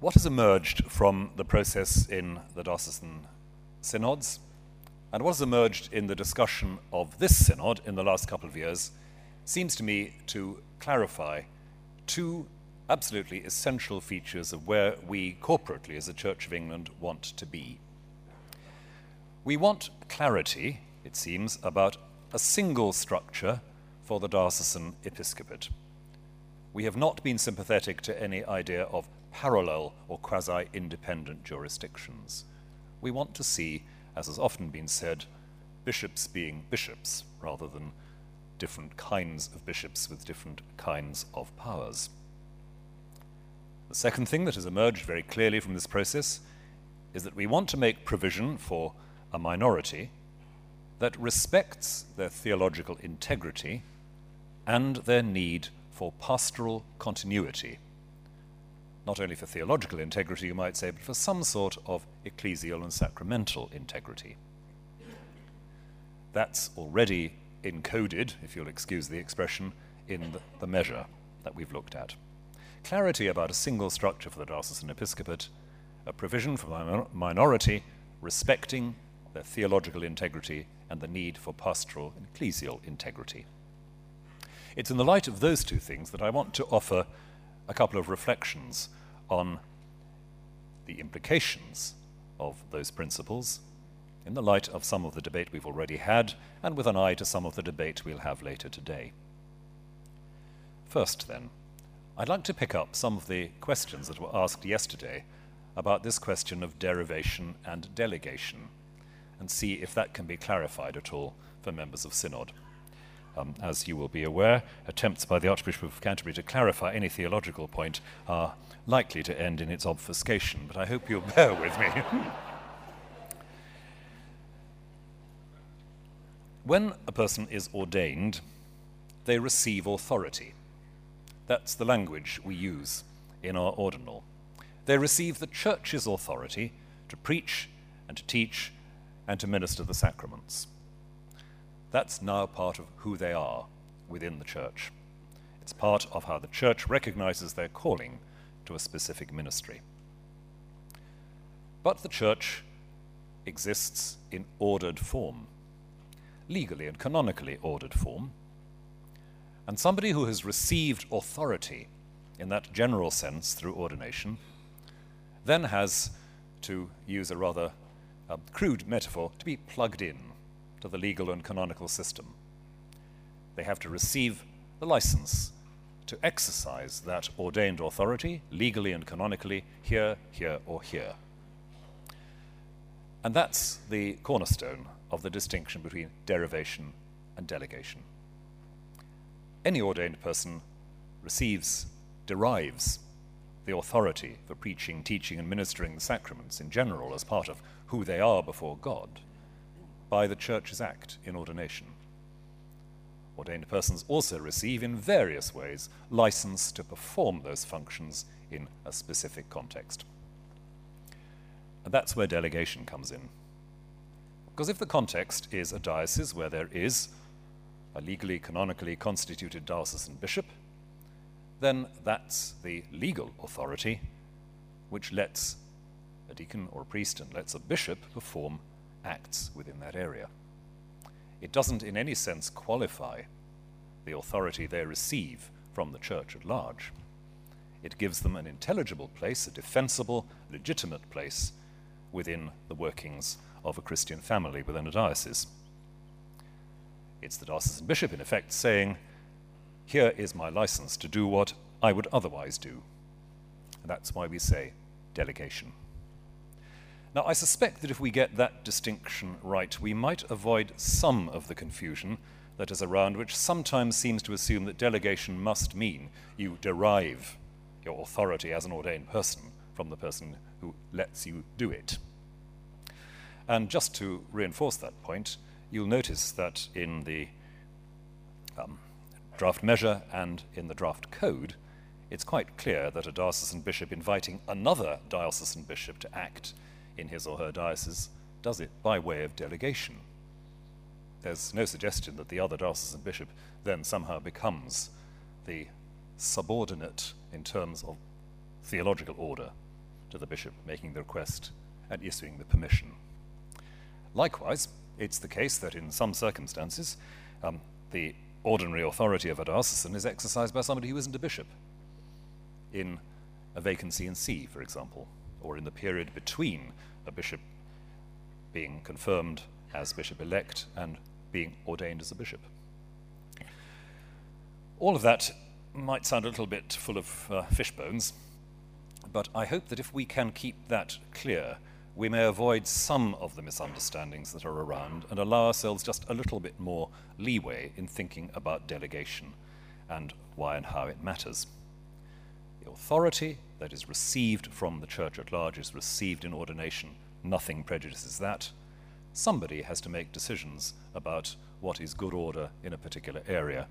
What has emerged from the process in the diocesan synods, and what has emerged in the discussion of this synod in the last couple of years, seems to me to clarify two absolutely essential features of where we corporately as a Church of England want to be. We want clarity, it seems, about a single structure for the diocesan episcopate. We have not been sympathetic to any idea of parallel or quasi-independent jurisdictions. We want to see, as has often been said, bishops being bishops rather than different kinds of bishops with different kinds of powers. The second thing that has emerged very clearly from this process is that we want to make provision for a minority that respects their theological integrity and their need for pastoral continuity. Not only for theological integrity, you might say, but for some sort of ecclesial and sacramental integrity. That's already encoded, if you'll excuse the expression, in the measure that we've looked at. Clarity about a single structure for the diocesan episcopate, a provision for a minority respecting their theological integrity and the need for pastoral and ecclesial integrity. It's in the light of those two things that I want to offer a couple of reflections on the implications of those principles in the light of some of the debate we've already had and with an eye to some of the debate we'll have later today. First then, I'd like to pick up some of the questions that were asked yesterday about this question of derivation and delegation and see if that can be clarified at all for members of Synod. As you will be aware, attempts by the Archbishop of Canterbury to clarify any theological point are likely to end in its obfuscation, but I hope you'll bear with me. When a person is ordained, they receive authority. That's the language we use in our ordinal. They receive the Church's authority to preach and to teach and to minister the sacraments. That's now part of who they are within the Church. It's part of how the Church recognizes their calling to a specific ministry. But the Church exists in ordered form, legally and canonically ordered form, and somebody who has received authority in that general sense through ordination then has, to use a rather crude metaphor, to be plugged in to the legal and canonical system. They have to receive the license to exercise that ordained authority, legally and canonically, here, here, or here. And that's the cornerstone of the distinction between derivation and delegation. Any ordained person derives the authority for preaching, teaching, and ministering the sacraments in general as part of who they are before God by the Church's act in ordination. Ordained persons also receive in various ways license to perform those functions in a specific context. And that's where delegation comes in. Because if the context is a diocese where there is a legally, canonically constituted diocesan bishop, then that's the legal authority which lets a deacon or a priest and lets a bishop perform acts within that area. It doesn't in any sense qualify the authority they receive from the Church at large. It gives them an intelligible place, a defensible, legitimate place within the workings of a Christian family within a diocese. It's the diocesan bishop, in effect, saying, here is my license to do what I would otherwise do. And that's why we say delegation. Now, I suspect that if we get that distinction right, we might avoid some of the confusion that is around, which sometimes seems to assume that delegation must mean you derive your authority as an ordained person from the person who lets you do it. And just to reinforce that point, you'll notice that in the draft measure and in the draft code, it's quite clear that a diocesan bishop inviting another diocesan bishop to act in his or her diocese does it by way of delegation. There's no suggestion that the other diocesan bishop then somehow becomes the subordinate in terms of theological order to the bishop making the request and issuing the permission. Likewise, it's the case that in some circumstances, the ordinary authority of a diocesan is exercised by somebody who isn't a bishop, in a vacancy in see, for example, or in the period between a bishop being confirmed as bishop-elect and being ordained as a bishop. All of that might sound a little bit full of fish bones, but I hope that if we can keep that clear, we may avoid some of the misunderstandings that are around and allow ourselves just a little bit more leeway in thinking about delegation and why and how it matters. The authority that is received from the church at large is received in ordination. Nothing prejudices that. Somebody has to make decisions about what is good order in a particular area.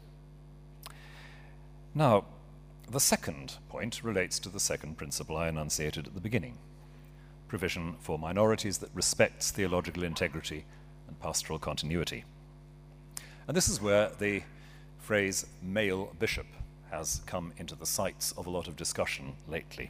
Now, the second point relates to the second principle I enunciated at the beginning: provision for minorities that respects theological integrity and pastoral continuity. And this is where the phrase male bishop has come into the sights of a lot of discussion lately.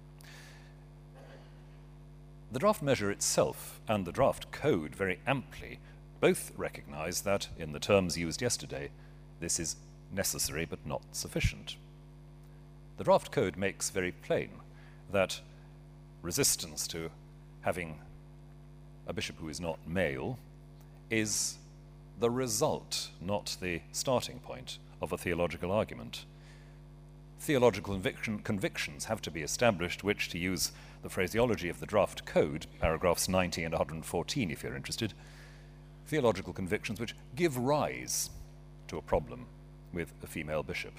The draft measure itself and the draft code very amply both recognize that, in the terms used yesterday, this is necessary but not sufficient. The draft code makes very plain that resistance to having a bishop who is not male is the result, not the starting point, of a theological argument. Theological convictions have to be established, which, to use the phraseology of the draft code, paragraphs 90 and 114 if you're interested, theological convictions which give rise to a problem with a female bishop.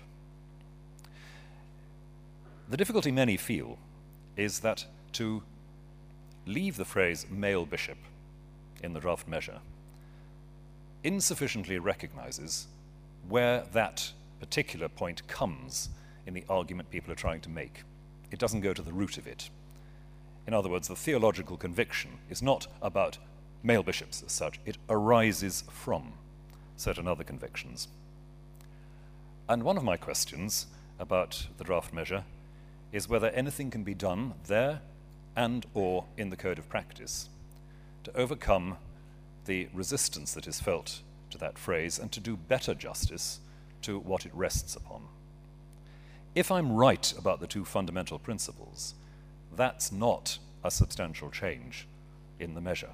The difficulty many feel is that to leave the phrase male bishop in the draft measure insufficiently recognizes where that particular point comes in the argument people are trying to make. It doesn't go to the root of it. In other words, the theological conviction is not about male bishops as such. It arises from certain other convictions. And one of my questions about the draft measure is whether anything can be done there and or in the code of practice to overcome the resistance that is felt to that phrase and to do better justice to what it rests upon. If I'm right about the two fundamental principles, that's not a substantial change in the measure.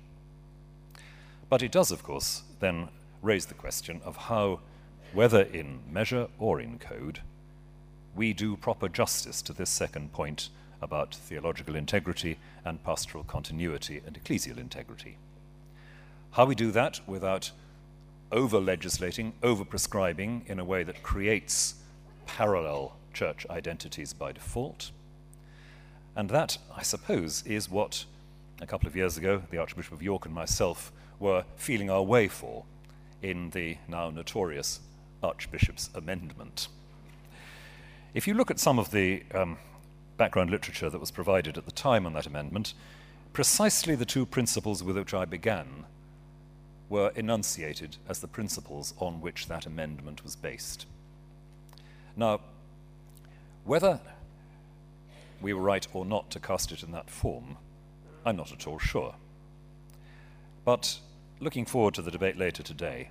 But it does, of course, then raise the question of how, whether in measure or in code, we do proper justice to this second point about theological integrity and pastoral continuity and ecclesial integrity. How we do that without over-legislating, over-prescribing in a way that creates parallel church identities by default. And that, I suppose, is what, a couple of years ago, the Archbishop of York and myself were feeling our way for in the now notorious Archbishop's Amendment. If you look at some of the background literature that was provided at the time on that amendment, precisely the two principles with which I began were enunciated as the principles on which that amendment was based. Now, whether we were right or not to cast it in that form, I'm not at all sure. But looking forward to the debate later today,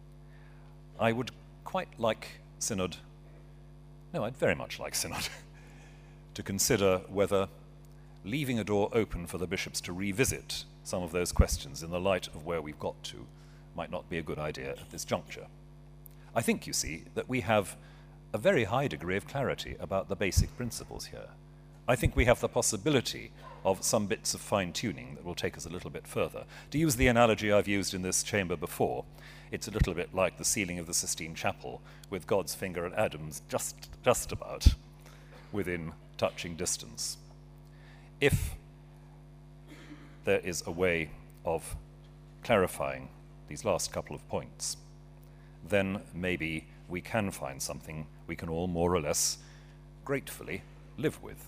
I would quite like Synod, no, I'd very much like Synod, to consider whether leaving a door open for the bishops to revisit some of those questions in the light of where we've got to might not be a good idea at this juncture. I think, you see, that we have a very high degree of clarity about the basic principles here. I think we have the possibility of some bits of fine-tuning that will take us a little bit further. To use the analogy I've used in this chamber before, it's a little bit like the ceiling of the Sistine Chapel, with God's finger and Adam's just about within touching distance. If there is a way of clarifying these last couple of points, then maybe we can find something we can all more or less gratefully live with.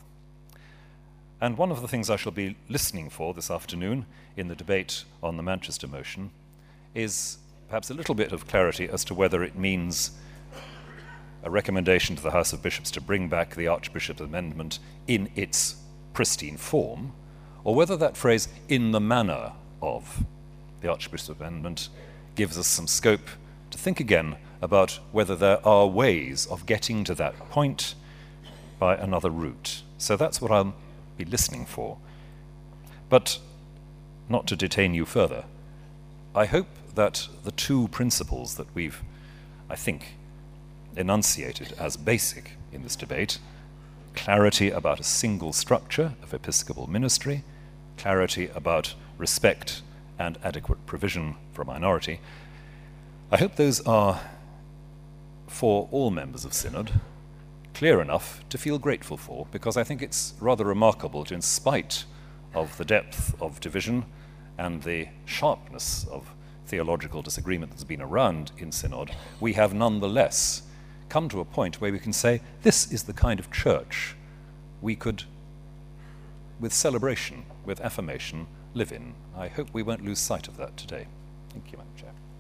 And one of the things I shall be listening for this afternoon in the debate on the Manchester motion is perhaps a little bit of clarity as to whether it means a recommendation to the House of Bishops to bring back the Archbishop's Amendment in its pristine form, or whether that phrase, in the manner of the Archbishop's Amendment, gives us some scope to think again about whether there are ways of getting to that point by another route. So that's what I'll be listening for. But not to detain you further, I hope that the two principles that we've, I think, enunciated as basic in this debate, clarity about a single structure of episcopal ministry, clarity about respect and adequate provision for a minority, I hope those are, for all members of Synod, clear enough to feel grateful for, because I think it's rather remarkable to, in spite of the depth of division and the sharpness of theological disagreement that's been around in Synod, we have nonetheless come to a point where we can say, this is the kind of church we could, with celebration, with affirmation, live in. I hope we won't lose sight of that today. Thank you, Madam Chair.